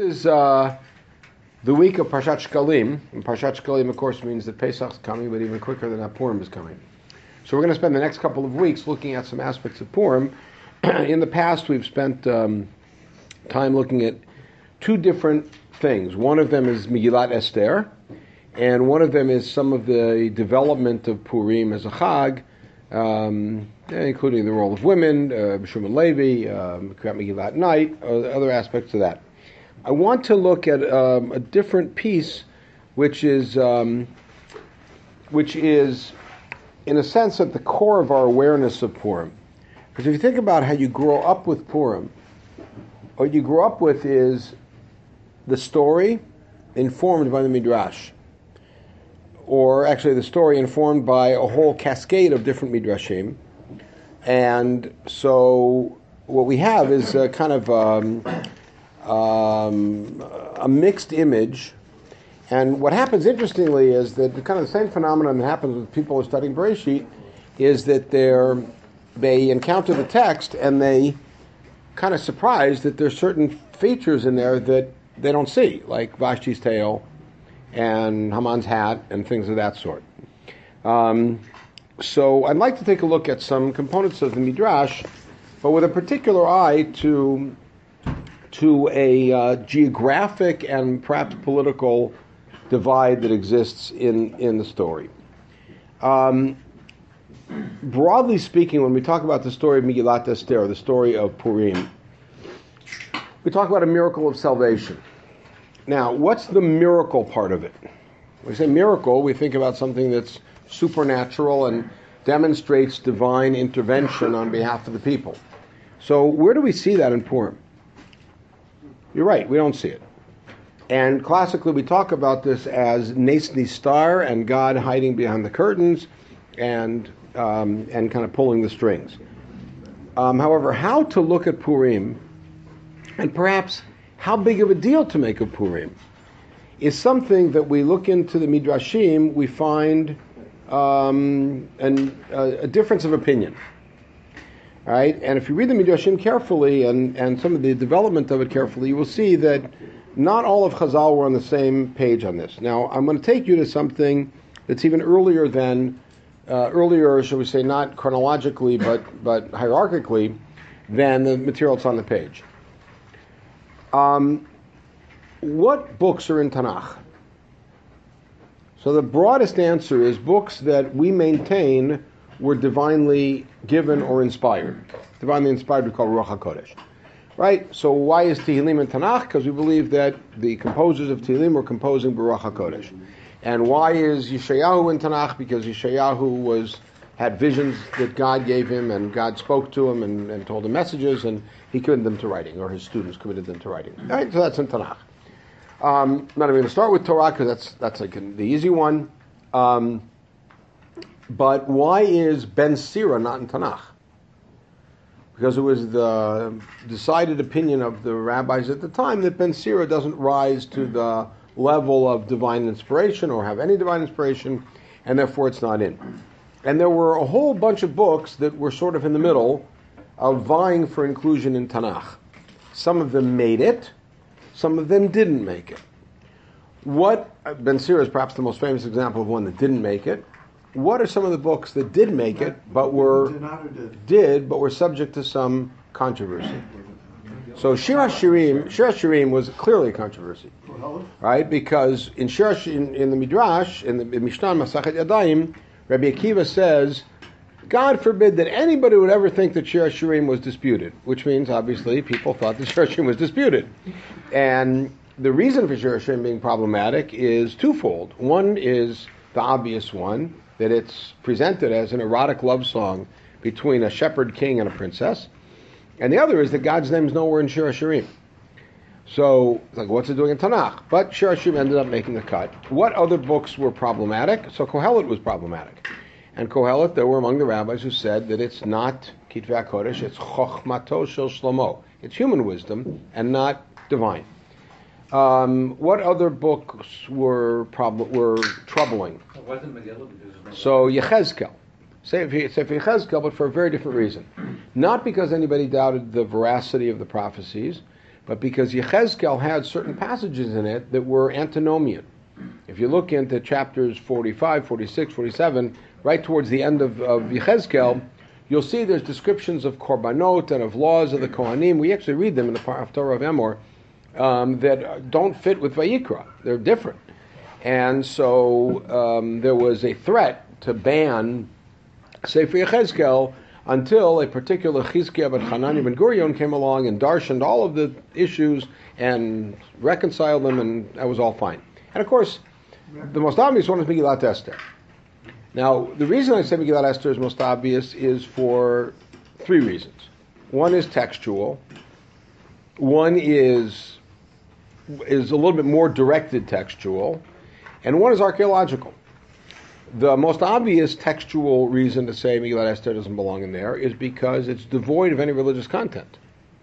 This is the week of Parshat Shkalim. And Parshat Shkalim, of course, means that Pesach is coming, but even quicker than that, Purim is coming. So we're going to spend the next couple of weeks looking at some aspects of Purim. In the past, we've spent time looking at two different things. One of them is Megillat Esther, and one of them is some of the development of Purim as a Chag, including the role of women, B'Shum and Levi, Megillat night, other aspects of that. I want to look at a different piece, which is, in a sense, at the core of our awareness of Purim. Because if you think about how you grow up with Purim, what you grow up with is the story informed by the Midrash. Or actually the story informed by a whole cascade of different Midrashim. And so what we have is a kind of a mixed image. And what happens, interestingly, is that the kind of the same phenomenon that happens with people who are studying Bereshit is that they encounter the text and they kind of surprised that there's certain features in there that they don't see, like Vashti's tail and Haman's hat and things of that sort. So I'd like to take a look at some components of the Midrash, but with a particular eye to a geographic and perhaps political divide that exists in the story. Broadly speaking, when we talk about the story of Megillat Esther, the story of Purim, we talk about a miracle of salvation. Now, what's the miracle part of it? When we say miracle, we think about something that's supernatural and demonstrates divine intervention on behalf of the people. So where do we see that in Purim? You're right, we don't see it. And classically we talk about this as Nes Nistar and God hiding behind the curtains and kind of pulling the strings. However, how to look at Purim, and perhaps how big of a deal to make of Purim, is something that we look into the Midrashim, we find a difference of opinion. All right? And if you read the Midrashim carefully and some of the development of it carefully, you will see that not all of Chazal were on the same page on this. Now, I'm going to take you to something that's even earlier, shall we say, not chronologically, but hierarchically, than the material that's on the page. What books are in Tanakh? So the broadest answer is books that we maintain were divinely given or inspired. Divinely inspired we call Ruach HaKodesh. Right? So why is Tehillim in Tanakh? Because we believe that the composers of Tehillim were composing Ruach HaKodesh. And why is Yeshayahu in Tanakh? Because Yeshayahu had visions that God gave him, and God spoke to him and told him messages, and he committed them to writing, or his students committed them to writing. All right? So that's in Tanakh. I'm not even going to start with Torah, because that's like the easy one. But why is Ben Sira not in Tanakh? Because it was the decided opinion of the rabbis at the time that Ben Sira doesn't rise to the level of divine inspiration or have any divine inspiration, and therefore it's not in. And there were a whole bunch of books that were sort of in the middle of vying for inclusion in Tanakh. Some of them made it, some of them didn't make it. Ben Sira is perhaps the most famous example of one that didn't make it. What are some of the books that did make it, but were subject to some controversy? So Shir HaShirim was clearly a controversy, right? Because in the Midrash, in the Mishnah Masachet Yadayim, Rabbi Akiva says, God forbid that anybody would ever think that Shir HaShirim was disputed, which means obviously people thought that Shir HaShirim was disputed, and the reason for Shir HaShirim being problematic is twofold. One is the obvious one, that it's presented as an erotic love song between a shepherd king and a princess. And the other is that God's name is nowhere in Shir HaShirim. So, it's like, what's it doing in Tanakh? But Shir HaShirim ended up making the cut. What other books were problematic? So Kohelet was problematic. And Kohelet, there were among the rabbis who said that it's not Kitvei HaKodesh, it's Chochmato Shel Shlomo. It's human wisdom and not divine. What other books were troubling? It wasn't Megillah. So Yechezkel. Sefer Yechezkel, but for a very different reason. Not because anybody doubted the veracity of the prophecies, but because Yechezkel had certain passages in it that were antinomian. If you look into chapters 45, 46, 47, right towards the end of Yechezkel, you'll see there's descriptions of korbanot and of laws of the Kohanim. We actually read them in the Haftarah of Emor that don't fit with Vayikra. They're different. And so there was a threat to ban Sefer Yechezkel until a particular Chizkiah ben Hanani ben Gurion came along and darshaned all of the issues and reconciled them, and that was all fine. And of course, the most obvious one is Megillat Esther. Now, the reason I say Megillat Esther is most obvious is for three reasons. One is textual. One is a little bit more directed textual. And one is archaeological. The most obvious textual reason to say Megillat Esther doesn't belong in there is because it's devoid of any religious content.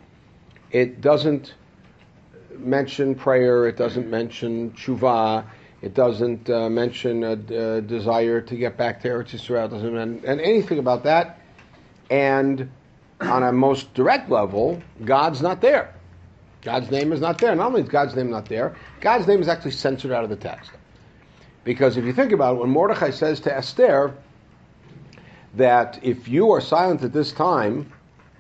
It doesn't mention prayer, it doesn't mention tshuva, it doesn't mention a desire to get back to Eretz Yisrael, it doesn't mention anything about that. And on a most direct level, God's not there. God's name is not there. Not only is God's name not there, God's name is actually censored out of the text. Because if you think about it, when Mordechai says to Esther that if you are silent at this time,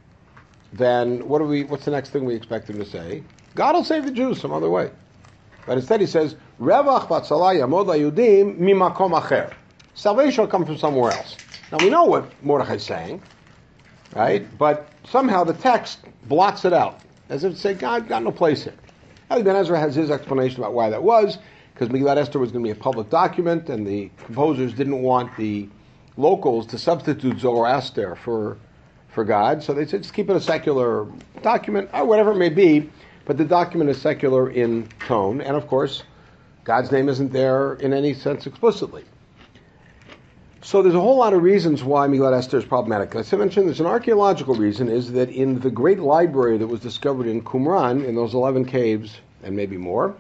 then what's the next thing we expect him to say? God will save the Jews some other way. But instead he says, Revach Batzalah Yamod LaYudim Mimakom Acher. Salvation will come from somewhere else. Now we know what Mordechai is saying, right? But somehow the text blots it out, as if to say, God got no place here. Eli Ben Ezra has his explanation about why that was, because Megillat Esther was going to be a public document, and the composers didn't want the locals to substitute Zoroaster for God, so they said, just keep it a secular document, or whatever it may be, but the document is secular in tone, and of course, God's name isn't there in any sense explicitly. So there's a whole lot of reasons why Megillat Esther is problematic. As I mentioned, there's an archaeological reason, is that in the great library that was discovered in Qumran, in those 11 caves, and maybe more,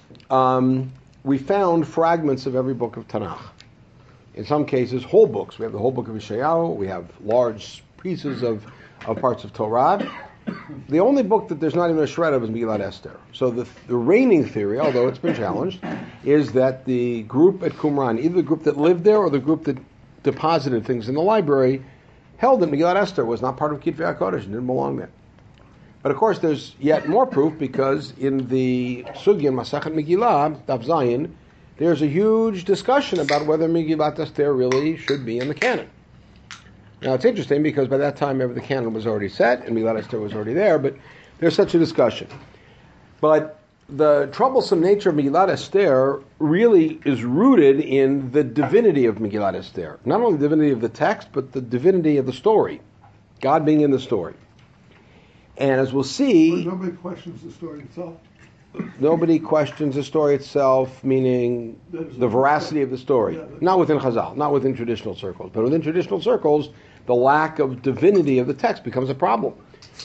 we found fragments of every book of Tanakh. In some cases, whole books. We have the whole book of Yeshayahu. We have large pieces of parts of Torah. The only book that there's not even a shred of is Megillat Esther. So the reigning theory, although it's been challenged, is that the group at Qumran, either the group that lived there or the group that deposited things in the library, held that Megillat Esther was not part of Kitvei HaKodesh and didn't belong there. But of course, there's yet more proof, because in the Sugya Masachet Megillah, Daf Zayin, there's a huge discussion about whether Megillat Esther really should be in the canon. Now, it's interesting because by that time, the canon was already set and Megillat Esther was already there, but there's such a discussion. But the troublesome nature of Megillat Esther really is rooted in the divinity of Megillat Esther. Not only the divinity of the text, but the divinity of the story. God being in the story. And as we'll see... But nobody questions the story itself. Nobody questions the story itself, meaning the veracity of the story. Yeah, not within Chazal, not within traditional circles. But within traditional circles, the lack of divinity of the text becomes a problem.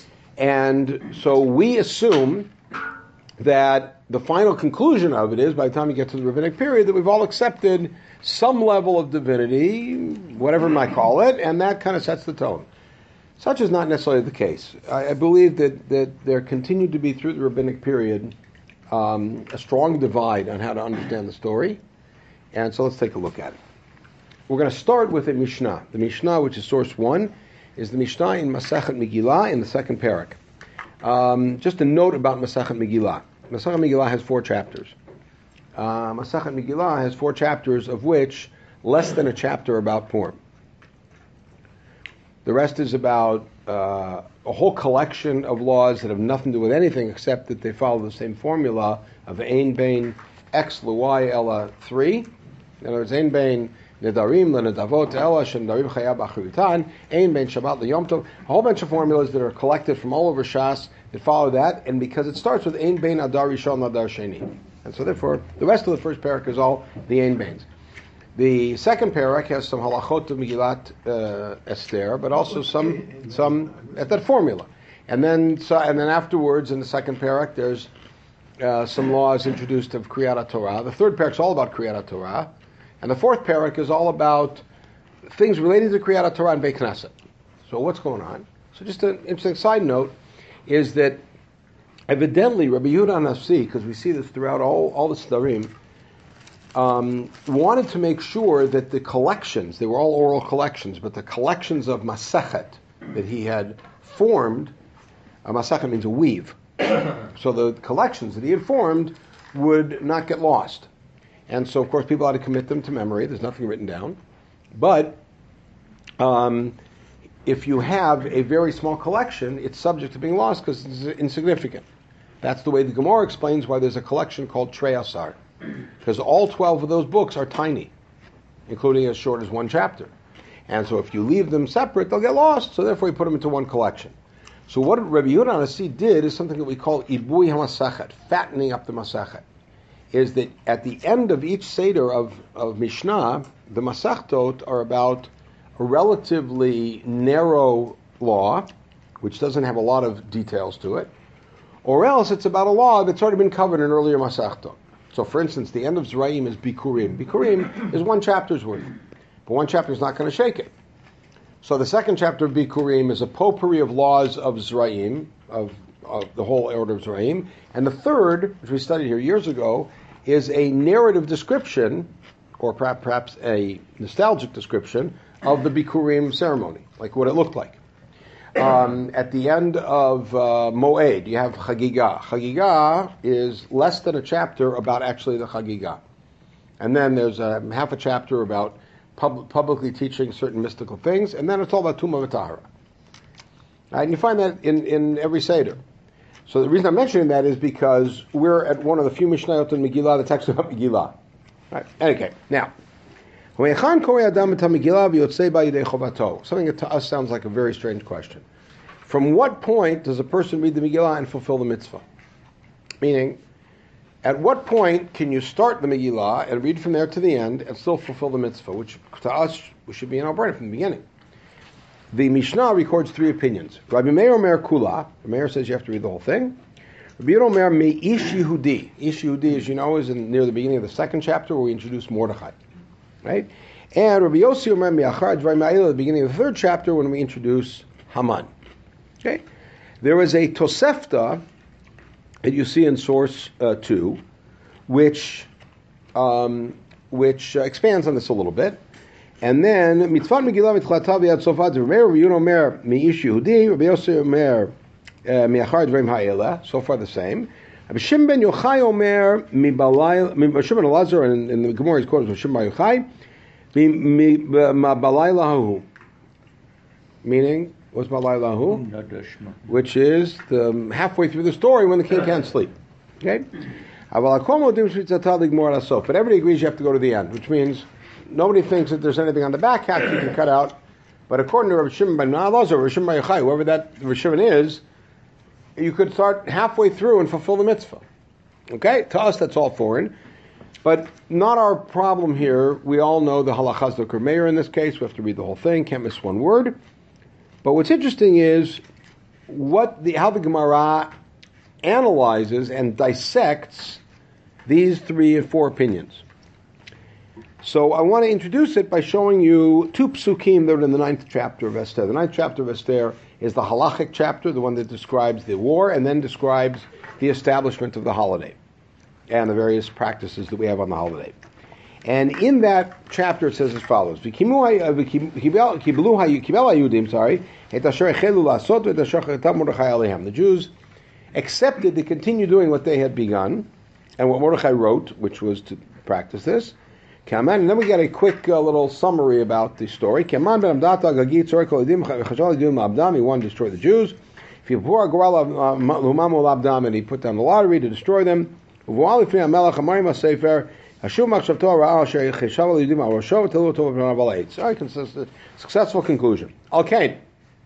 And so we assume that the final conclusion of it is, by the time you get to the rabbinic period, that we've all accepted some level of divinity, whatever you might call it, and that kind of sets the tone. Such is not necessarily the case. I believe that there continued to be, through the rabbinic period, a strong divide on how to understand the story. And so let's take a look at it. We're going to start with a Mishnah. The Mishnah, which is source 1, is the Mishnah in Masachet Megillah in the second parak. Just a note about Masachet Megillah. Masachet Megillah has 4 chapters. Masachet Megillah has 4 chapters, of which less than a chapter about Purim. The rest is about a whole collection of laws that have nothing to do with anything except that they follow the same formula of Ein Bein X Luai Ella 3. In other words, Ein Bein Nedarim Lenedavot Ella Shem Darim Chayab Achritan, Ein Bein Shabbat LeYom Tov. A whole bunch of formulas that are collected from all over Shas that follow that, and because it starts with Ein Bein Adar Rishon Adar Sheni. And so therefore, the rest of the first parak is all the Ein Beins. The second parak has some halachot of Megillat Esther, but also some at that formula. And then afterwards, in the second parak, there's some laws introduced of Kriyat Torah. The third parak is all about Kriyat Torah, and the fourth parak is all about things related to Kriyat Torah and Beit Knesset. So what's going on? So just an interesting side note is that Evidently, Rabbi Yehuda Hanassi, because we see this throughout all the Sdarim, wanted to make sure that the collections, they were all oral collections, but the collections of Masechet that he had formed, a Masechet means a weave, so the collections that he had formed would not get lost. And so, of course, people had to commit them to memory. There's nothing written down. But if you have a very small collection, it's subject to being lost because it's insignificant. That's the way the Gemara explains why there's a collection called Trei Asar. Because all 12 of those books are tiny, including as short as one chapter. And so if you leave them separate, they'll get lost. So therefore, you put them into one collection. So what Rabbi Yehuda Hanassi did is something that we call Ibui HaMasachet, fattening up the Masachet. Is that at the end of each Seder of Mishnah, the Masechtot are about a relatively narrow law, which doesn't have a lot of details to it, or else it's about a law that's already been covered in earlier Masechtot. So, for instance, the end of Zraim is Bikurim. Bikurim is one chapter's worth, but one chapter is not going to shake it. So the second chapter of Bikurim is a potpourri of laws of Zraim, of the whole order of Zraim, and the third, which we studied here years ago, is a narrative description, or perhaps a nostalgic description, of the Bikurim ceremony, like what it looked like. At the end of Moed, you have Chagigah. Chagigah is less than a chapter about actually the Chagigah. And then there's half a chapter about publicly teaching certain mystical things, and then it's all about Tumah V'Tahara. And you find that in every Seder. So the reason I'm mentioning that is because we're at one of the few Mishnayot in Megillah that's actually about Megillah. Right? Okay, now. Something that to us sounds like a very strange question. From what point does a person read the Megillah and fulfill the mitzvah? Meaning, at what point can you start the Megillah and read from there to the end and still fulfill the mitzvah, which to us we should be in our brain from the beginning? The Mishnah records three opinions. Rabbi Meir Omer Kula. Rabbi Meir says you have to read the whole thing. Rabbi Yehuda Omer Me'ish Yehudi. Ish Yehudi, as you know, is near the beginning of the second chapter where we introduce Mordechai. Right? And Rabbi Yossi Omer Me'achar Dvarim Ha'ela at the beginning of the third chapter when we introduce Haman. Okay? There is a Tosefta that you see in source 2, which expands on this a little bit. And then Mitzvah Megillah Mitchlatav Yad Sofat Rabbi Yehuda Omer Me'ish Yehudi, Rabbi Yossi Omer Me'achar Dvarim Ha'ela, so far the same. Rabbi Shimon ben Yochai Omer Shimon ben Elazar, and the Gemara is quoted as Shimon ben Yochai, Mabalaylahu, meaning what's Mabalaylahu? Which is the halfway through the story when the king can't sleep. Okay, but everybody agrees you have to go to the end, which means nobody thinks that there's anything on the back half you can cut out. But according to Rabbi Shimon ben Elazar, Rabbi Shimon ben Yochai, whoever that Rabbi Shimon is, you could start halfway through and fulfill the mitzvah. Okay? To us, that's all foreign. But not our problem here. We all know the halachas of Rabbi Meir in this case. We have to read the whole thing. Can't miss one word. But what's interesting is how the Gemara analyzes and dissects these 3 and 4 opinions. So I want to introduce it by showing you 2 psukim that are in the 9th chapter of Esther. The 9th chapter of Esther is the halachic chapter, the one that describes the war and then describes the establishment of the holiday and the various practices that we have on the holiday. And in that chapter it says as follows: The Jews accepted to continue doing what they had begun and what Mordechai wrote, which was to practice this. And then we get a quick little summary about the story. He wanted to destroy the Jews. And he put down the lottery to destroy them. Successful conclusion. Okay.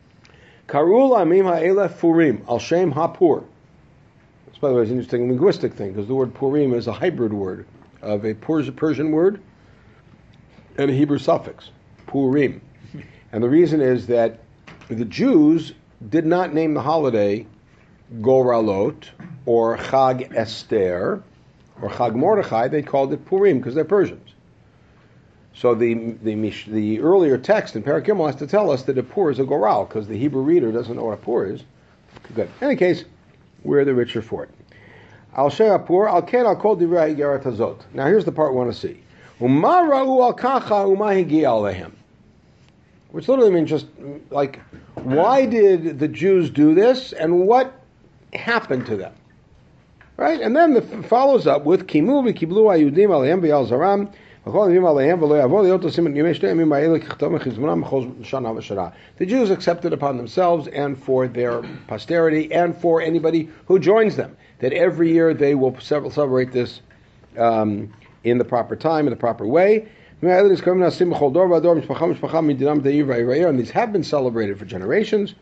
Furim al Shem HaPur. This, by the way, is an interesting linguistic thing because the word Purim is a hybrid word of a Persian word and a Hebrew suffix, Purim. And the reason is that the Jews did not name the holiday Goralot or Chag Esther or Chag Mordechai. They called it Purim because they're Persians. So the earlier text in Perek Gimel has to tell us that a Pur is a Goral because the Hebrew reader doesn't know what a Pur is. Good. In any case, We're the richer for it. Al she'apur al ken al kol divrei ha'igeret hazot. Now here's the part we want to see. Uma ra'u al kacha uma higia alehem. Which literally means just like, why did the Jews do this and what happened to them? Right? And then it follows up with Kimu v'kiblu ha'yudim alehem v'yal zaram the Jews accepted upon themselves and for their posterity and for anybody who joins them that every year they will celebrate this in the proper time, in the proper way. And these have been celebrated for generations.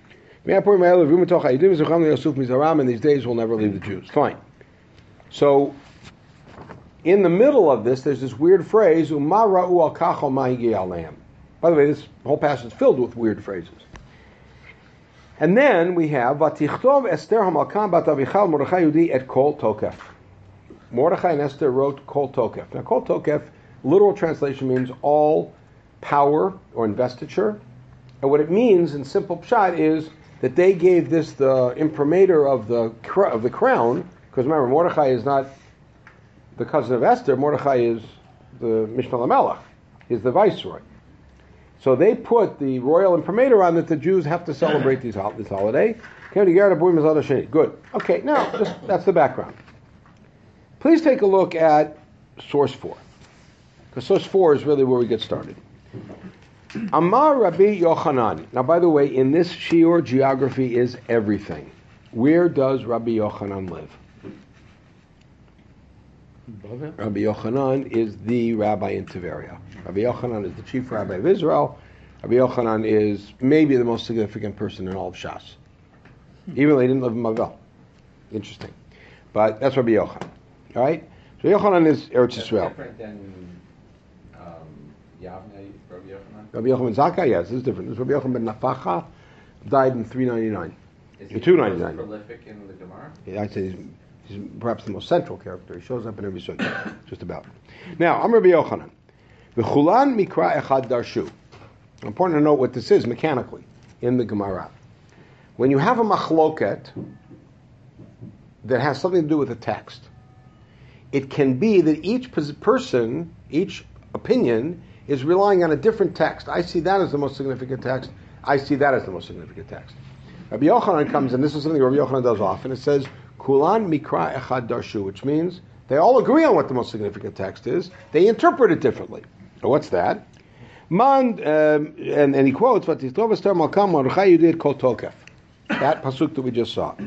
And these days will never leave the Jews. Fine. So, in the middle of this, there's this weird phrase, By the way, this whole passage is filled with weird phrases. And then we have, Vatichtov Esther Hamalkam Bat Avichal Mordechai Yehudi et Kol Tokef. Mordechai and Esther wrote Kol Tokef. Now, Kol Tokef, literal translation means all power or investiture. And what it means in simple pshat is that they gave this the imprimatur of the crown, because remember, Mordechai is not the cousin of Esther. Mordechai is the Mishnah Lamelech, is the viceroy. So they put the royal imprimatur on that the Jews have to celebrate this holiday. Good. Okay, now that's the background. Please take a look at source 4, because source 4 is really where we get started. Amar Rabbi Yochanan. Now, by the way, in this shiur, geography is everything. Where does Rabbi Yochanan live? Rabbi Yochanan is the rabbi in Tiberia. Rabbi Yochanan is the chief rabbi of Israel. Rabbi Yochanan is maybe the most significant person in all of Shas. Even though he didn't live in Mavel. Interesting. But that's Rabbi Yochanan. All right? So Yochanan is Eretz Yisrael. Different than Yavne, Rabbi Yochanan? Rabbi Yochanan Zakkai, yes, this is different. This is Rabbi Yochanan ben Nafacha, died in 399. Is he 299. most prolific in the Gemara? Yeah, I'd say he's perhaps the most central character. He shows up in every sunnah, just about. Now, I'm Rabbi Yochanan. V'chulan mikra echad darshu. Important to note what this is mechanically in the Gemara. When you have a machloket that has something to do with the text, it can be that each person, each opinion, is relying on a different text. I see that as the most significant text. I see that as the most significant text. Rabbi Yochanan comes in, this is something Rabbi Yochanan does often, it says, Kulan mikra echad darshu, which means they all agree on what the most significant text is, they interpret it differently. So what's that? And he quotes, Vatichtov Esther Malkam Mordechai Yehudi Kol Tokef. That pasuk that we just saw.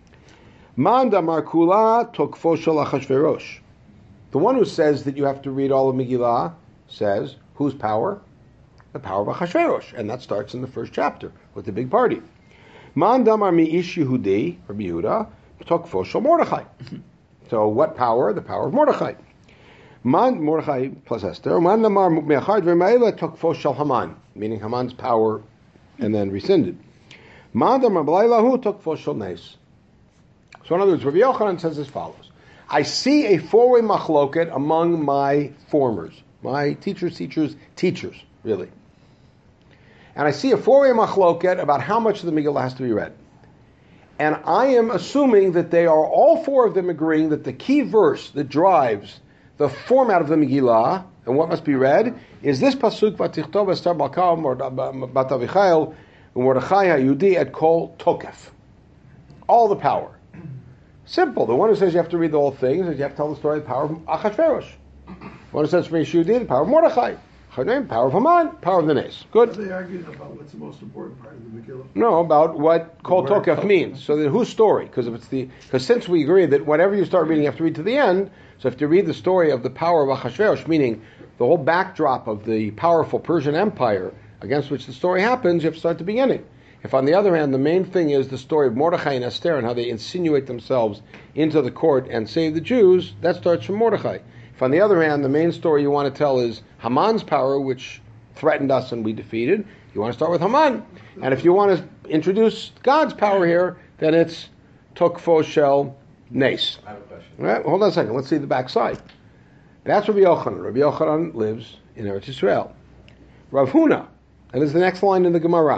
Man damar kula tokfo shel Achashverosh. The one who says that you have to read all of Megillah says, whose power? The power of Achashverosh. And that starts in the first chapter with the big party. Man damar mi'ish Yehudi, Rabbi Yehuda, tokfo shel Mordechai. So what power? The power of Mordechai. Man Mordechai plus Esther. Man damar me'achad v'ma'ela tokfo shel Haman, meaning Haman's power and then rescinded. Man damar b'laylahu tokfo shel Nes. So in other words, Rabbi Yochanan says as follows. I see a four-way machloket among my formers, my teachers, really. And I see a four-way machloket about how much of the Megillah has to be read. And I am assuming that they are all four of them agreeing that the key verse that drives the format of the Megillah and what must be read is this pasuk, Vatichtov Esther Malkam Bat Avichal Mordechai Yehudi et Kol Tokef. All the power. Simple. The one who says you have to read the whole thing says you have to tell the story of the power of Achashverosh. The one who says for Yehudi, the power of Mordechai. Power of Haman, power of the Nes. Good. Are they arguing about what's the most important part of the Megillah? No, about what Kol Tokef means. So then whose story? Because since we agree that whatever you start reading, you have to read to the end. So if you read the story of the power of Achashverosh, meaning the whole backdrop of the powerful Persian Empire against which the story happens, you have to start at the beginning. If on the other hand, the main thing is the story of Mordechai and Esther and how they insinuate themselves into the court and save the Jews, that starts from Mordechai. If on the other hand, the main story you want to tell is Haman's power, which threatened us and we defeated, you want to start with Haman. And if you want to introduce God's power here, then it's Tokfo Shel Nes. I have a question. All right, hold on a second. Let's see the back side. That's Rabbi Yochanan. Rabbi Yochanan lives in Eretz Yisrael. Rav Huna, and this is the next line in the Gemara.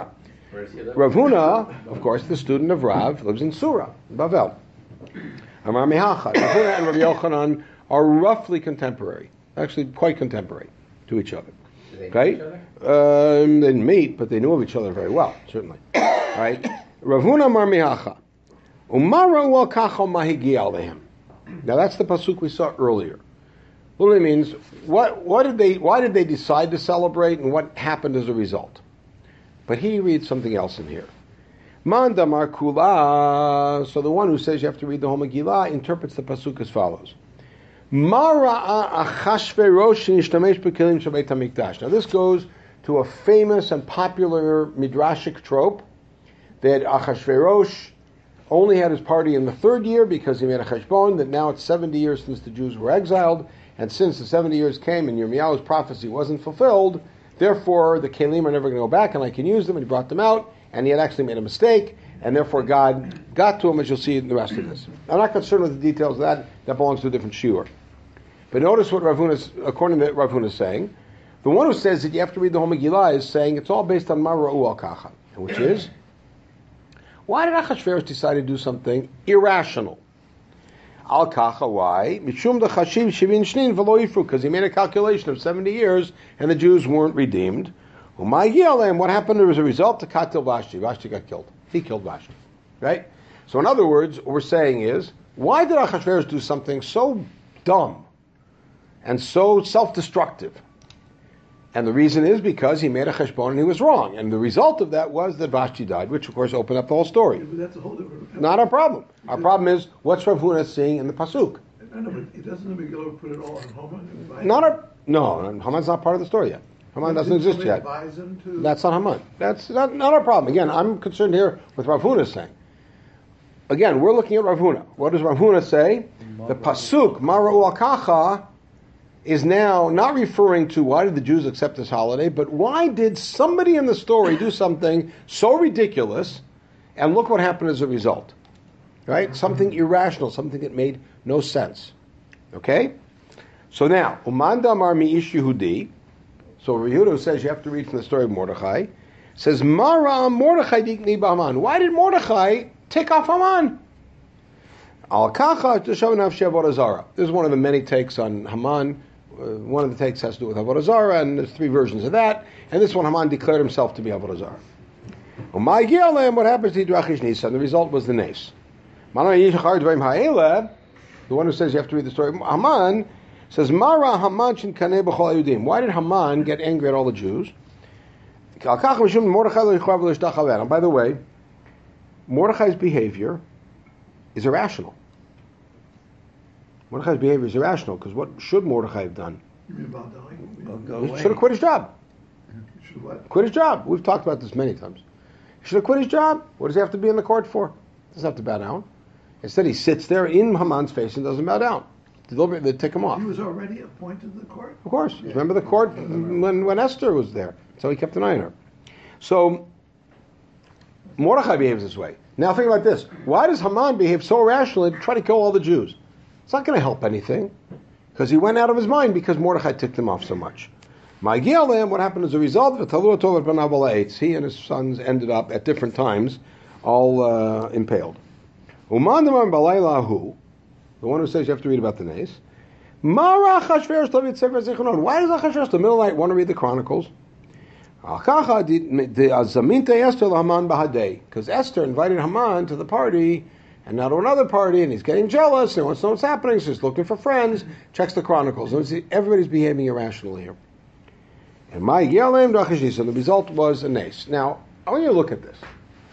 Where does he live? Rav Huna, of course, the student of Rav, lives in Surah, Bavel. Amar Mihacha. Rav Huna and Rav Yochanan are roughly contemporary, actually quite contemporary to each other. Do they know Okay? each other? They didn't meet, but they knew of each other very well, certainly. Right? Rav Huna Amar Mihacha. Umara wa kacho mahigi alehem. Now that's the pasuk we saw earlier. Literally means why did they decide to celebrate and what happened as a result? But he reads something else in here. Manda Markula. So the one who says you have to read the whole Megillah interprets the pasuk as follows. Mara'a Achashverosh nishtamesh b'kelim shel Beit HaMikdash. Now this goes to a famous and popular midrashic trope that Achashverosh only had his party in the third year because he made a cheshbon that now it's 70 years since the Jews were exiled, and since the 70 years came and Yirmiyahu's prophecy wasn't fulfilled, therefore the kelim are never going to go back and I can use them, and he brought them out, and he had actually made a mistake, and therefore God got to him, as you'll see in the rest of this. I'm not concerned with the details of that belongs to a different shiur. But notice what Rav Huna, according to Rav Huna, is saying. The one who says that you have to read the whole Megillah is saying it's all based on Mara'u al-Kacha, which is, why did Achashverosh decide to do something irrational? Al-Kacha, why? Mishum dechashiv shivin shnin v'lo yifru, because he made a calculation of 70 years and the Jews weren't redeemed. What happened as a result? To Katil Vashti. Vashti got killed. He killed Vashti. Right? So in other words, what we're saying is, why did Achashverosh do something so dumb and so self-destructive? And the reason is because he made a cheshbon and he was wrong. And the result of that was that Vashti died, which of course opened up the whole story. But that's a whole different. Not our problem. Our problem is, what's Rav Huna seeing in the pasuk? I know, but it doesn't the Megillah put it all on Haman? No, Haman's not part of the story yet. Haman doesn't exist yet. Advise him to. That's not Haman. That's not our problem. Again, I'm concerned here with Rav Huna saying. Again, we're looking at Rav Huna. What does Rav Huna say? The pasuk, Mara'u al-Kacha, is now not referring to why did the Jews accept this holiday, but why did somebody in the story do something so ridiculous, and look what happened as a result. Right? Something irrational, something that made no sense. Okay? So now, Uman damar mi'ish Yehudi, so Yehuda says you have to read from the story of Mordechai, says, Mara Mordechai dikni b'Haman. Why did Mordechai take off Haman? Al-Kacha t'shav nafshei avodah zarah. This is one of the many takes on Haman. One of the takes has to do with Avodah Zarah, and there's 3 versions of that. And this one, Haman declared himself to be Avodah Zarah. What happens to Yidrachish Nisan? The result was the Nes. The one who says you have to read the story of Haman says, Mara Haman shin kaneh b'chol Yehudim. Why did Haman get angry at all the Jews? And by the way, Mordechai's behavior is irrational. Mordechai's behavior is irrational, because what should Mordechai have done? You mean about dying? He should have quit his job. Should what? Quit his job. We've talked about this many times. He should have quit his job. What does he have to be in the court for? He doesn't have to bow down. Instead, he sits there in Haman's face and doesn't bow down. They take him off. He was already appointed to the court? Of course. Remember the court when Esther was there. So he kept an eye on her. So Mordechai behaves this way. Now think about this. Why does Haman behave so irrationally to try to kill all the Jews? It's not going to help anything, because he went out of his mind because Mordechai ticked him off so much. What happened as a result? He and his sons ended up at different times all impaled. The one who says you have to read about the Nes. Why does Achashverosh the middle night want to read the Chronicles? Because Esther invited Haman to the party, and now to another party, and he's getting jealous, and he wants to know what's happening, so he's looking for friends, checks the Chronicles, and everybody's behaving irrationally here. And the result was a Nes. Now, I want you to look at this.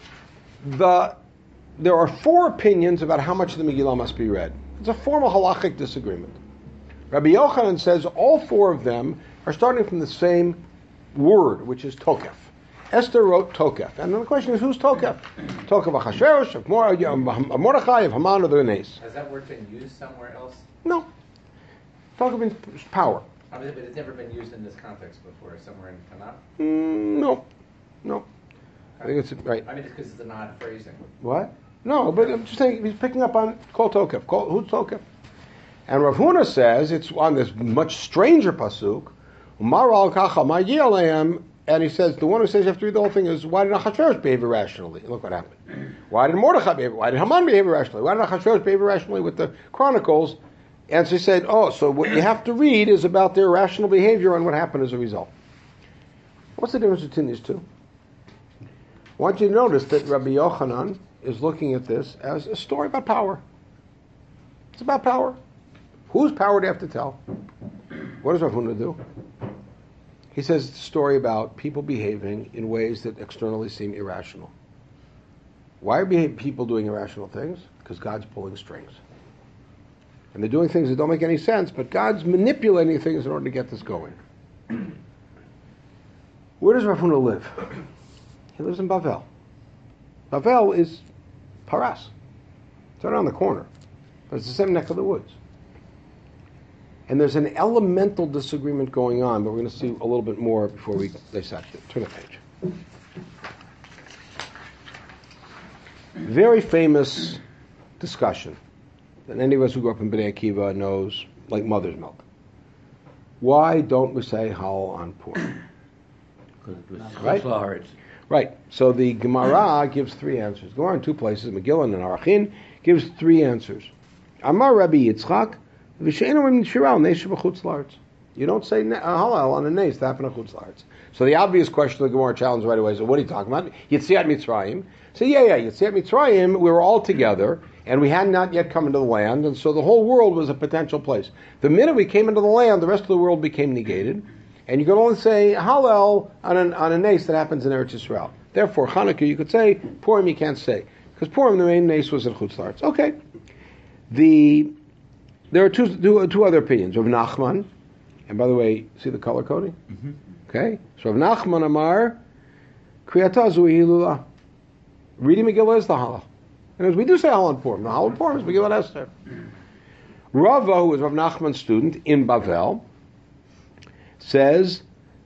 There are 4 opinions about how much of the Megillah must be read. It's a formal halachic disagreement. Rabbi Yochanan says all 4 of them are starting from the same word, which is tokef. Esther wrote tokef. And then the question is, who's tokef? Tokef Achashverosh, of Mordechai, of Haman, or the Nes. Has that word been used somewhere else? No. Tokef means power. I mean, but it's never been used in this context before, somewhere in Tanakh? No. I think it's right. I mean, it's because it's an odd phrasing. What? No, but I'm just saying he's picking up on Kol Tokef. Who's Tokef? And Rav Huna says it's on this much stranger pasuk. Umar al kacha ma'yi aleim And he says, the one who says you have to read the whole thing is, why did Achashverosh behave irrationally? Look what happened. Why did Mordechai behave? Why did Haman behave irrationally? Why did Achashverosh behave irrationally with the Chronicles? And so he said, so what you have to read is about their irrational behavior and what happened as a result. What's the difference between these two? I want you to notice that Rabbi Yochanan is looking at this as a story about power. It's about power. Whose power do you have to tell? What does Rav Huna do? He says it's a story about people behaving in ways that externally seem irrational. Why are people doing irrational things? Because God's pulling strings. And they're doing things that don't make any sense, but God's manipulating things in order to get this going. Where does Rav Huna live? He lives in Bavel. Bavel is Paras. It's right around the corner. But it's the same neck of the woods. And there's an elemental disagreement going on, but we're going to see a little bit more before we dissect it. Turn the page. Very famous discussion that any of us who grew up in Bnei Akiva knows, like mother's milk. Why don't we say Hallel on Purim? Right? Right. So the Gemara gives three answers. Gemara in two places, Megillah and Arachin, gives three answers. Amar Rabbi Yitzchak, you don't say Hallel on a nace to happen in Chutz La'aretz. So the obvious question the Gemara challenged right away is, what are you talking about? Yetziat Mitzrayim. So Yetziat Mitzrayim, we were all together, and we had not yet come into the land, and so the whole world was a potential place. The minute we came into the land, the rest of the world became negated, and you could only say Hallel on a nace that happens in Eretz Yisrael. Therefore, Hanukkah you could say, Purim you can't say. Because Purim, the main nace was in Chutz La'aretz. Okay. There are two other opinions. Rav Nachman, and by the way, see the color coding? Mm-hmm. Okay? So Rav Nachman Amar, Kriyata Zui Hilula. Reading Megillah is the Hallel. And as we do say Hallel on Purim, the Hallel on Purim is Megillah Esther. Rava, who is Rav Nachman's student in Bavel, says,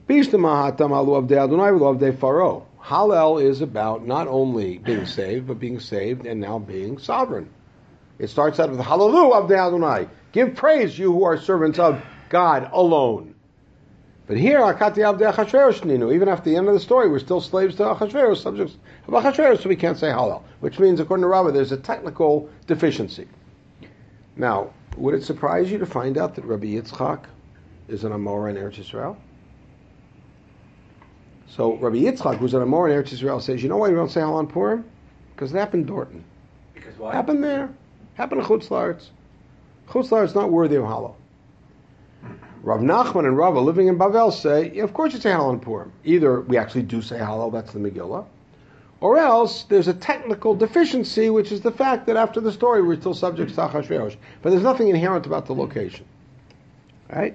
Hallel is about not only being saved, but being saved and now being sovereign. It starts out with Hallelu Avdei Adonai. Give praise, you who are servants of God alone. But here, Akati Avdei Achashverosh Ninu. Even after the end of the story, we're still slaves to Achashverosh, subjects of Achashverosh, so we can't say Hallel. Which means, according to Rava, there's a technical deficiency. Now, would it surprise you to find out that Rabbi Yitzchak is an Amora in Eretz Yisrael? So Rabbi Yitzchak, who's an Amora in Eretz Yisrael, says, you know why we don't say Hallel on Purim? Because it happened in Dorton. Because why? Happened there. Happened in Chutz La'aretz. Chutz La'aretz is not worthy of Hallel. Rav Nachman and Rava living in Bavel say, of course you say Hallel on Purim. Either we actually do say Hallel, that's the Megillah, or else there's a technical deficiency, which is the fact that after the story we're still subject to Achashverosh. But there's nothing inherent about the location. Right?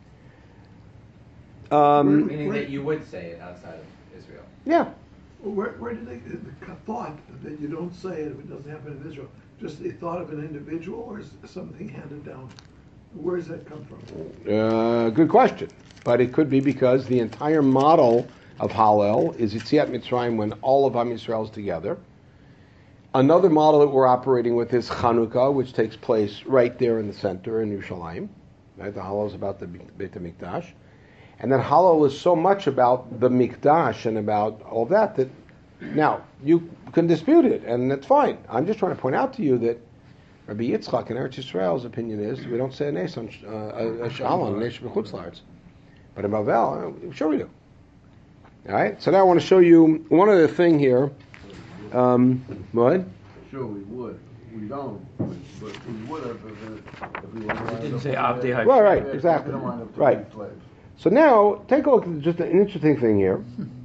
Meaning that you would say it outside of Israel. Yeah. Well, where did they the thought that you don't say it if it doesn't happen in Israel? Just the thought of an individual, or is something handed down? Where does that come from? Good question. But it could be because the entire model of Hallel is Yetziat Mitzrayim when all of Am Yisrael is together. Another model that we're operating with is Chanukah, which takes place right there in the center in Yerushalayim. Right? The Hallel is about the Beit HaMikdash. And then Hallel is so much about the Mikdash and about all that now, you can dispute it, and that's fine. I'm just trying to point out to you that Rabbi Yitzchak in Eretz Yisrael's opinion is we don't say a nes on a Hallel, a nes b'chutz la'aretz. But in Bavel, sure we do. All right? So now I want to show you one other thing here. What? Sure we would. We don't. But we would have if we would have. Didn't say Abdei Hashem. Right, exactly. Right. So now, take a look at just an interesting thing here.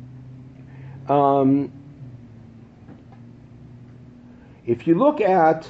If you look at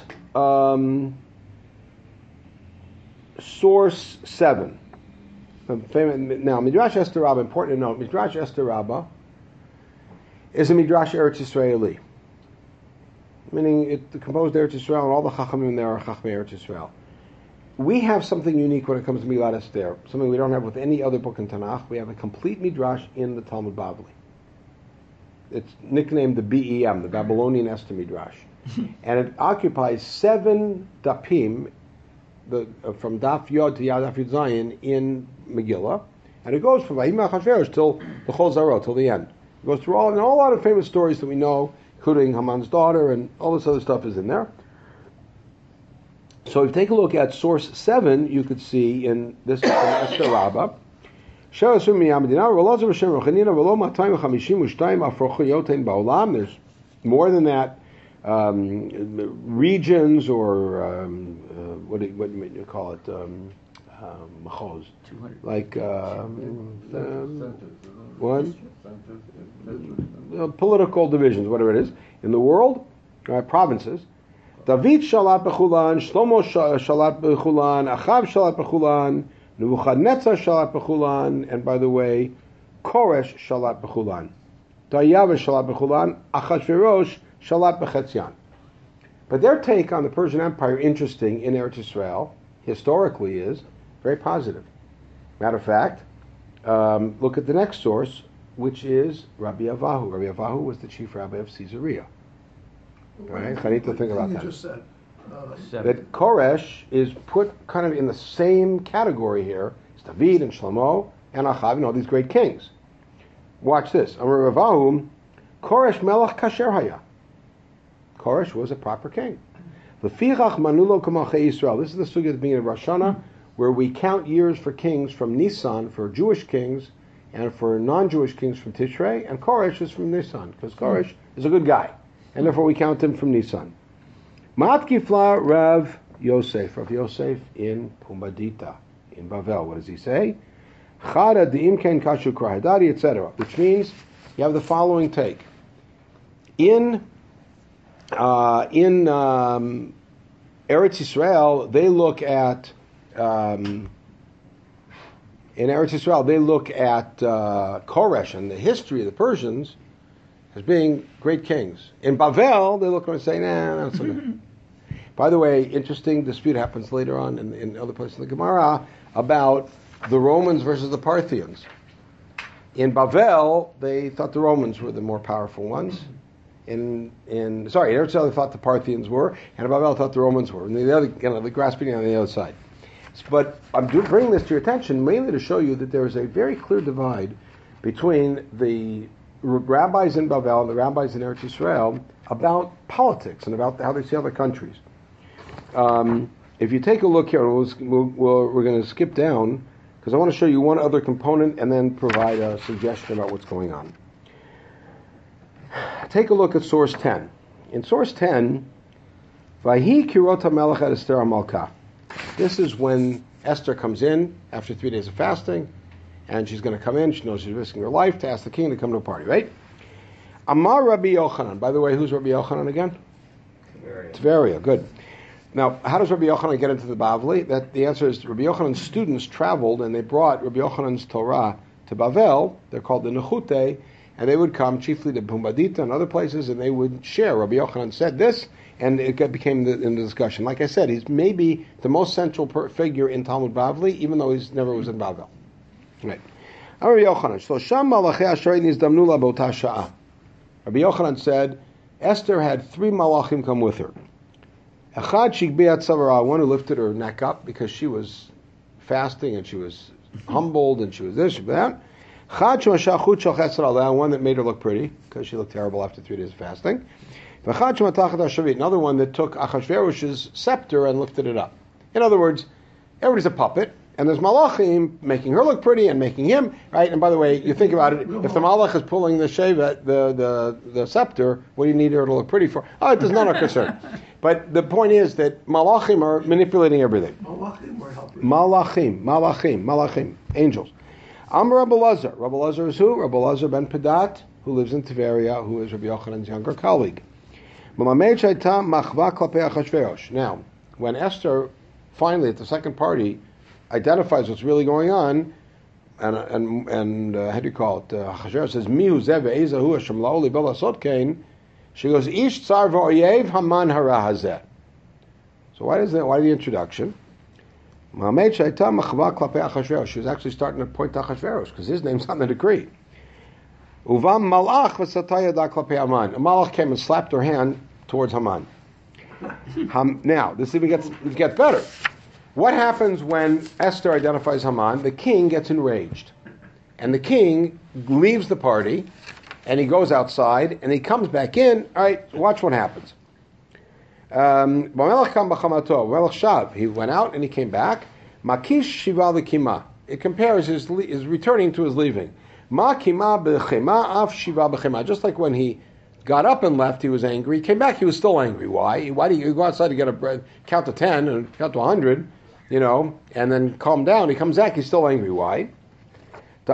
source 7, now Midrash Esther Rabbah, important to note, Midrash Esther Rabbah is a Midrash Eretz Yisraeli, meaning it composed Eretz Yisrael, and all the Chachamim there are Chachamim Eretz Yisrael. We have something unique when it comes to Megillat Esther, something we don't have with any other book in Tanakh. We have a complete Midrash in the Talmud Bavli. It's nicknamed the BEM, the Babylonian Esther Midrash. And it occupies 7 dapim, from Daf Yod to Daf Yud Zayin in Megillah, And it goes from Vayim Achashverosh till the Chol Zarot, till the end. It goes through all a lot of famous stories that we know, including Haman's daughter, and all this other stuff is in there. So if you take a look at source 7, you could see in this Esther Rabbah, there's more than that, regions or what do you call it? Machos, like what? Political divisions, whatever it is, in the world, provinces. David shalat bechulan, Shlomo shalat bechulan, Achav shalat bechulan, Nebuchadnezzar shalat bechulan, and by the way, Koresh shalat bechulan, Daryavesh shalat bechulan, Achashverosh shalat bechetzian. But their take on the Persian Empire, interesting in Eretz Israel, historically, is very positive. Matter of fact, look at the next source, which is Rabbi Avahu. Rabbi Avahu was the chief rabbi of Caesarea. Right? I need to think about that. You just said. That Koresh is put kind of in the same category here. It's David and Shlomo and Achav, these great kings. Watch this. Amar Ravahu, Koresh melech kasher haya. Koresh was a proper king. Lefichach manulo k'malchei Yisrael. This is the sugya at the beginning of Rosh Hashanah, where we count years for kings from Nisan for Jewish kings, and for non-Jewish kings from Tishrei, and Koresh is from Nisan, because Koresh is a good guy, and therefore we count him from Nisan. Matkifla Rav Yosef in Pumbedita, in Bavel. What does he say? Chada de'imken kashu krahadari, etc. Which means you have the following take. In Eretz Yisrael, they look at Koresh and the history of the Persians as being great kings. In Bavel, they look and say, nah, not so good. By the way, interesting dispute happens later on in other places in the Gemara about the Romans versus the Parthians. In Bavel, they thought the Romans were the more powerful ones. In Eretz Yisrael, they thought the Parthians were, and in Bavel thought the Romans were. And the other, the grasping on the other side. But I'm bringing this to your attention mainly to show you that there is a very clear divide between the rabbis in Bavel and the rabbis in Eretz Yisrael about politics and about how they see other countries. If you take a look here, we're going to skip down because I want to show you one other component and then provide a suggestion about what's going on. Take a look at source 10. In source 10, Vahi kirot hamelech et Esther HaMalkah. This is when Esther comes in after 3 days of fasting, and she's going to come in. She knows she's risking her life to ask the king to come to a party, right? Amar Rabbi Yochanan. By the way, who's Rabbi Yochanan again? Tveria. Good. Now, how does Rabbi Yochanan get into the Bavli? The answer is Rabbi Yochanan's students traveled, and they brought Rabbi Yochanan's Torah to Bavel. They're called the Nechute, and they would come chiefly to Pumbedita and other places, and they would share. Rabbi Yochanan said this, and it became in the discussion. Like I said, he's maybe the most central figure in Talmud Bavli, even though he's never was in Bavel. Right. Rabbi Yochanan said, Esther had 3 malachim come with her. One who lifted her neck up because she was fasting and she was humbled and she was this and that. One that made her look pretty because she looked terrible after 3 days of fasting. Another one that took Achashverosh's scepter and lifted it up. In other words, everybody's a puppet, and there's malachim making her look pretty and making him, right? And by the way, you think about it, if the malach is pulling the shevet, the scepter, what do you need her to look pretty for? Oh, it does not our concern. But the point is that malachim are manipulating everything. Malachim were helping. Malachim, angels. Amar Rabbi Lazar. Rabbi Lazar is who? Rabbi Lazar ben Pedat, who lives in Tiberia, who is Rabbi Yochanan's younger colleague. Now, when Esther finally at the second party identifies what's really going on, and how do you call it? Achashverosh says, "Mihu zev ezahu Hashem laoli belasot kain." She goes, "Ish tsar v'oyev haman hara hazeh." So why the introduction? She was actually starting to point to Achashverosh because his name's on the decree. Uvam malach v'sataya da klape Haman. A malach came and slapped her hand towards Haman. Now, this even gets better. What happens when Esther identifies Haman? The king gets enraged. And the king leaves the party, and he goes outside, and he comes back in. All right, watch what happens. He went out and he came back. Makish shiva l'kima. It compares his returning to his leaving. Ma kima b'chema af shiva b'chema. Just like when he got up and left, he was angry. He came back, he was still angry. Why? Why do you go outside to get a count to 10 and count to 100, and then calm down? He comes back, he's still angry. Why? He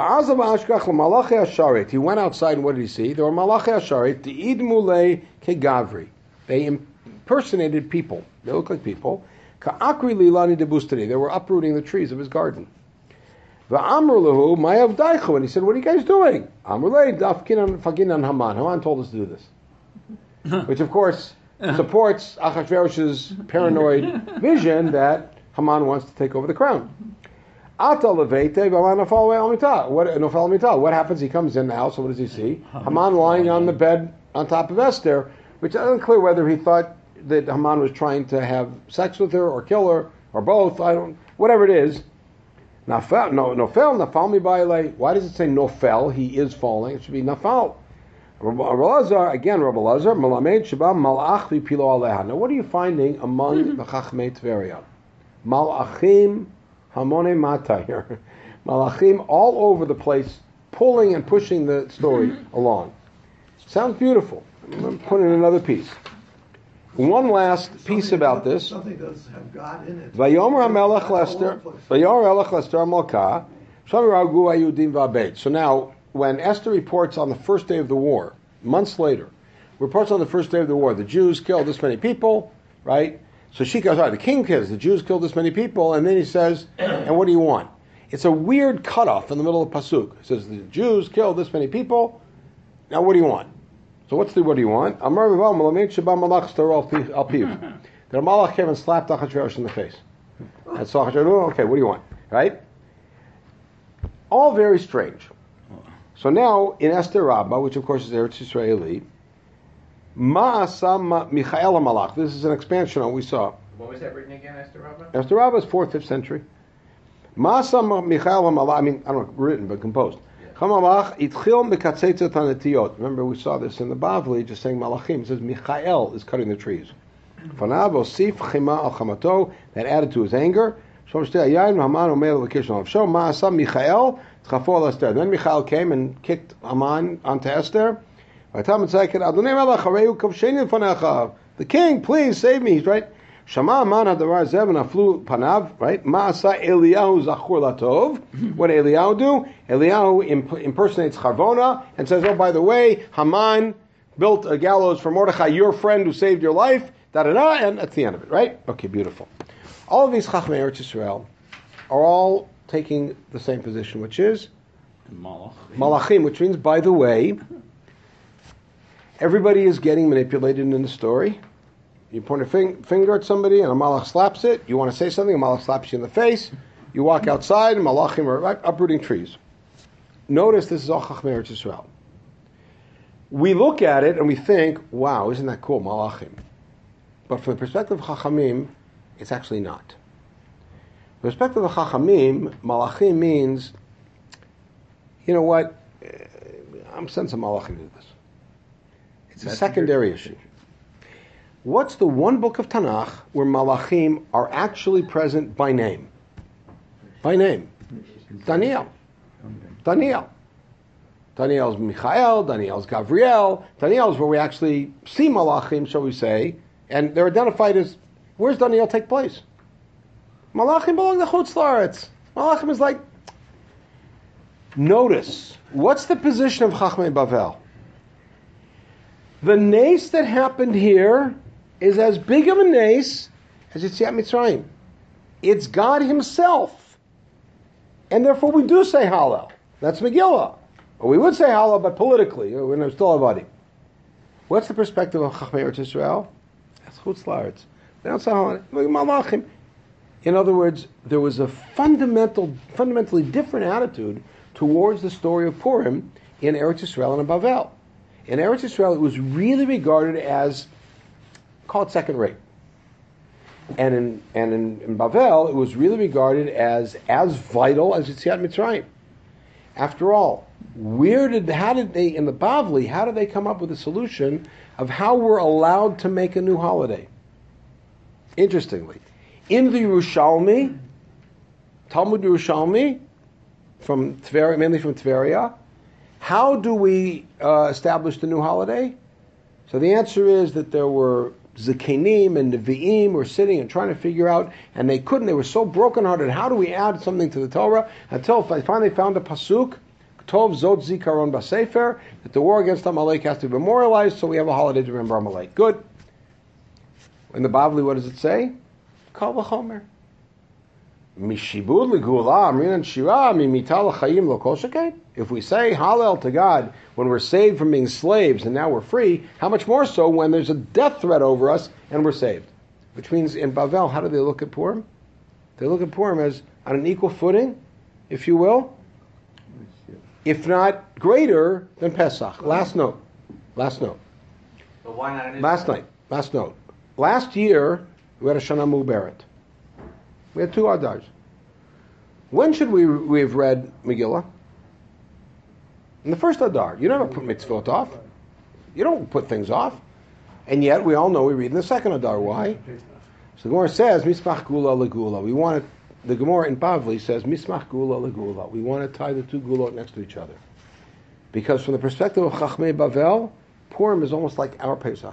went outside, and what did he see? There were malachi asharet, the idmule kegavri. They impersonated people. They looked like people. Ka'akri lilani debustani. They were uprooting the trees of his garden. Va'amru lahu mayav daichu. And he said, "What are you guys doing?" Amrulei dafkinan faginan Haman. Haman told us to do this, which of course supports Achashverosh's paranoid vision that Haman wants to take over the crown. Ata levete v'Haman nafal almita. What happens? He comes in the house, and what does he see? Haman lying on the bed on top of Esther, which is unclear whether he thought that Haman was trying to have sex with her or kill her or both. Whatever it is. Nafal, nafal mi ba'ilei. Why does it say nofel? He is falling. It should be nafal. Rabbi Elazar, malamed sheba malach v'pilo aleha. Now, what are you finding among the Chachmei Tveria? Malachim hamone mata here. Malachim all over the place, pulling and pushing the story along. Sounds beautiful. I'm going to put in another piece. One last piece about this. Something does have God in it. Vayomer HaMelech Lester, Vayomer HaMelech Lester Malka, Shami Ragu Ayudim V'Abeit. So now, when Esther reports on the first day of the war, months later, reports on the first day of the war, the Jews killed this many people, right? So she goes, the king kills, the Jews killed this many people, and then he says, and what do you want? It's a weird cutoff in the middle of Pasuk. It says, the Jews killed this many people, now what do you want? So what do you want? Amar v'val malamed sheba malach staro al piv. That a malach came and slapped Achashverosh in the face. And so Achashverosh, okay, what do you want? Right? All very strange. So now, in Esther Rabbah, which of course is Eretz Yisraeli, Ma'asam Michael HaMalach. This is an expansion on what we saw. What was that written again, Esther Rabbah? Esther Rabbah is 4th, 5th century. Ma'asam Michael HaMalach, I don't know, written, but composed. Remember, we saw this in the Bavli, just saying Malachim. It says Michael is cutting the trees. That added to his anger. Then Michael came and kicked Haman onto Esther. The king, please save me. He's right. Shama Haman hadavar zev naflu panav. Right. Ma'asa Eliyahu zachur latov. What did Eliyahu do? Eliyahu impersonates Charvona and says, "Oh, by the way, Haman built a gallows for Mordechai, your friend who saved your life." Da da da. And that's the end of it. Right. Okay. Beautiful. All of these Chachmei Eretz Yisrael are all taking the same position, which is Malachim, which means, by the way, everybody is getting manipulated in the story. You point a finger at somebody and a malach slaps it. You want to say something, a malach slaps you in the face. You walk outside and malachim are uprooting trees. Notice this is all Chachmei Eretz Yisrael. We look at it and we think, wow, isn't that cool, malachim? But from the perspective of Chachamim, it's actually not. From the perspective of Chachamim, malachim means, you know what, I'm sending some malachim to do this. It's a secondary issue. What's the one book of Tanakh where Malachim are actually present by name? By name. Daniel. Daniel's Michael, Daniel's Gabriel. Daniel's where we actually see Malachim, shall we say, and they're identified as, where's Daniel take place? Malachim belong to Chutz La'aretz. Malachim is like, notice, what's the position of Chachmei Bavel? The nace that happened here is as big of a nace as Yetziat Mitzrayim. It's God Himself. And therefore we do say Hallel. That's Megillah. Or we would say Hallel, but politically, we're still a body. What's the perspective of Chachmei Eretz Yisrael? That's Chutz La'aretz. They don't say Hallel. Malachim. In other words, there was a fundamentally different attitude towards the story of Purim in Eretz Yisrael and in Bavel. In Eretz Yisrael, it was really regarded as, call it second rate. And in Bavel, it was really regarded as vital as Yetziat Mitzrayim. After all, how did they, in the Bavli, how did they come up with a solution of how we're allowed to make a new holiday? Interestingly, in the Yerushalmi, Talmud Yerushalmi, from Tveria, mainly from Tveria, how do we establish the new holiday? So the answer is that there were Zakenim and Nevi'im were sitting and trying to figure out, and they couldn't. They were so brokenhearted. How do we add something to the Torah? Until they finally found a pasuk, Tov Zot Zikaron Basefer, that the war against Amalek has to be memorialized, so we have a holiday to remember Amalek. Good. In the Bavli, what does it say? Kal v'chomer. Mishibud l'gula, amrinan shira, mimital l'chayim lo kol sheken. If we say Hallel to God when we're saved from being slaves and now we're free, how much more so when there's a death threat over us and we're saved? Which means in Bavel, how do they look at Purim? They look at Purim as on an equal footing, if you will, if not greater than Pesach. Last note. But why not? Last note. Last year, we had a Shana Muberet. We had 2 Adars. When should we have read Megillah? In the first Adar. You never put mitzvot off. You don't put things off. And yet, we all know we read in the second Adar. Why? So the Gemara says, Mismach Gula Legula. The Gemara in Bavli says, Mismach Gula Legula. We want to tie the 2 Gulot next to each other. Because from the perspective of Chachmei Bavel, Purim is almost like our Pesach.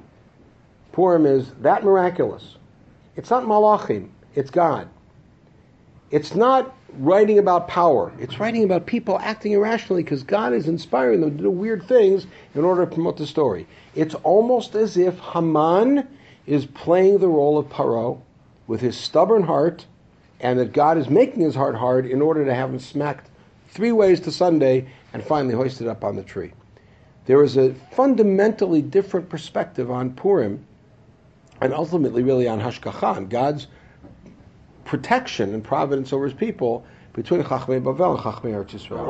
Purim is that miraculous. It's not Malachim. It's God. It's not writing about power. It's writing about people acting irrationally because God is inspiring them to do weird things in order to promote the story. It's almost as if Haman is playing the role of Paro with his stubborn heart, and that God is making his heart hard in order to have him smacked 3 ways to Sunday and finally hoisted up on the tree. There is a fundamentally different perspective on Purim and ultimately really on Hashgacha, on God's protection and providence over his people between Chachmei Bavel and Chachmei Eretz Yisrael.